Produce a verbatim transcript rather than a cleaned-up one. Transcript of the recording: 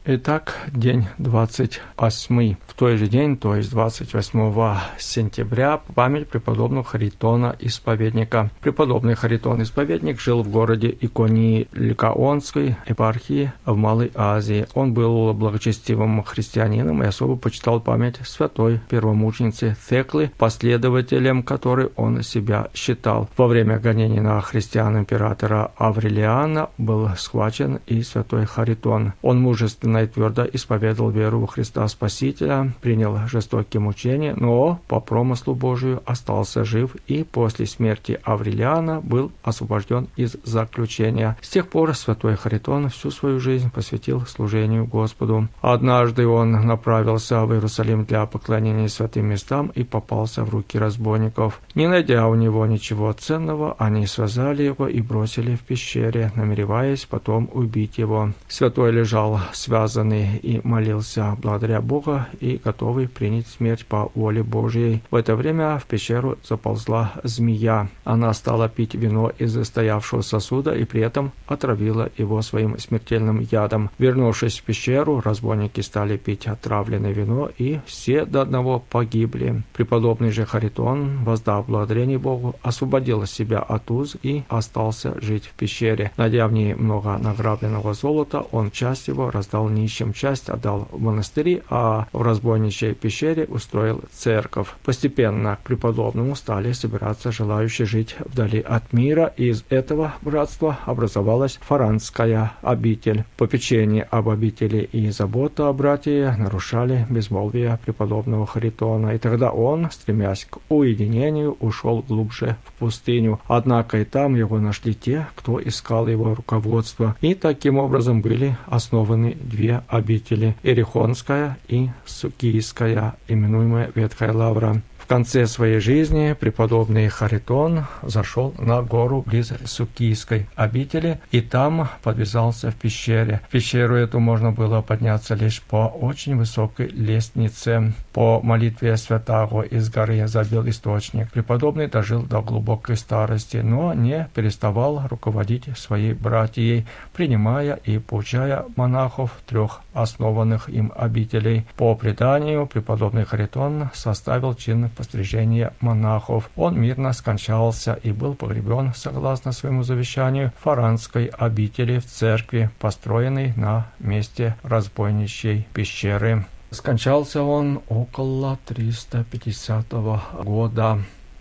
Итак, день двадцать восьмой. В тот же день, то есть двадцать восьмого сентября, память преподобного Харитона Исповедника. Преподобный Харитон Исповедник жил в городе Иконии Ликаонской епархии в Малой Азии. Он был благочестивым христианином и особо почитал память святой первомученицы Теклы, последователем которой он себя считал. Во время гонений на христиан императора Аврелиана был схвачен и святой Харитон. Он мужественно и твердо исповедовал веру во Христа Спасителя, принял жестокие мучения, но по промыслу Божию остался жив и после смерти Аврелиана был освобожден из заключения. С тех пор святой Харитон всю свою жизнь посвятил служению Господу. Однажды он направился в Иерусалим для поклонения святым местам и попался в руки разбойников. Не найдя у него ничего ценного, они связали его и бросили в пещере, намереваясь потом убить его. Святой лежал связанный и молился благодаря Бога и готовый принять смерть по воле Божьей. В это время в пещеру заползла змея. Она стала пить вино из стоявшего сосуда и при этом отравила его своим смертельным ядом. Вернувшись в пещеру, разбойники стали пить отравленное вино, и все до одного погибли. Преподобный же Харитон, воздав благодарение Богу, освободил себя от уз и остался жить в пещере. Найдя в ней много награбленного золота, он часть его раздал нищим, часть отдал в монастыри, а в разбойничьей пещере устроил церковь. Постепенно к преподобному стали собираться желающие жить вдали от мира, и из этого братства образовалась Фаранская обитель. Попечение об обители и забота о братьях нарушали безмолвие преподобного Харитона, и тогда он, стремясь к уединению, ушел глубже в пустыню. Однако и там его нашли те, кто искал его руководство, и таким образом были основаны две обители – Иерихонская и Сукийская, именуемая Ветхая Лавра. В конце своей жизни преподобный Харитон зашел на гору близ Сукийской обители и там подвязался в пещере. В пещеру эту можно было подняться лишь по очень высокой лестнице. По молитве святаго из горы забил источник. Преподобный дожил до глубокой старости, но не переставал руководить своей братьей, принимая и поучая монахов трех основанных им обителей. По преданию, преподобный Харитон составил чин пострижения монахов. Он мирно скончался и был погребен, согласно своему завещанию, в Фаранской обители в церкви, построенной на месте разбойничьей пещеры. Скончался он около триста пятидесятого года.